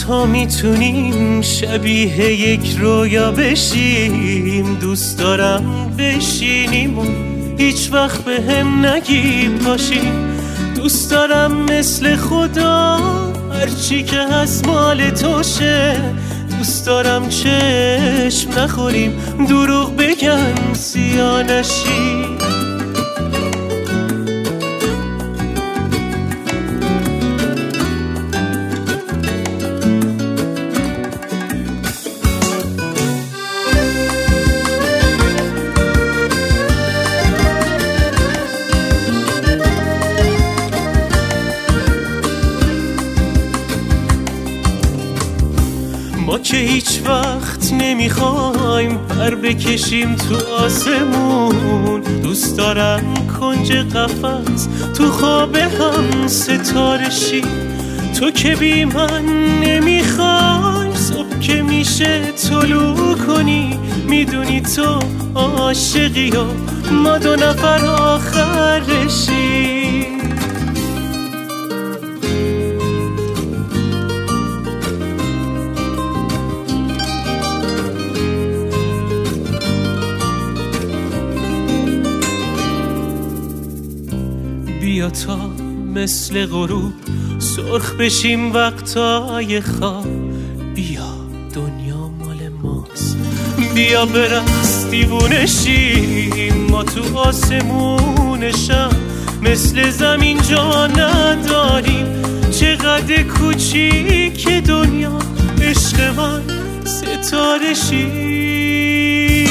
تا میتونیم شبیه یک رویا بشیم. دوست دارم بشینیم و هیچ وقت به هم نگی پاشیم. دوست دارم مثل خدا هرچی که هست مال توشه. دوست دارم چشم نخوریم دروغ بگن سیاه نشی. ما که هیچ وقت نمیخوایم پر بکشیم تو آسمون. دوست دارم کنج قفس تو خواب هم ستاره شی. تو که بی من نمیخوای صبح که میشه طلوع کنی. میدونی تو عاشقی و ما دو نفر آخرشی. بیا تا مثل غروب سرخ بشیم وقتای خواب. بیا دنیا مال ماست، بیا برقص دیوونه شیم. ما تو آسمونشم مثل زمین جا نداریم. چقدر کوچیک دنیا عشق من ستاره شیم.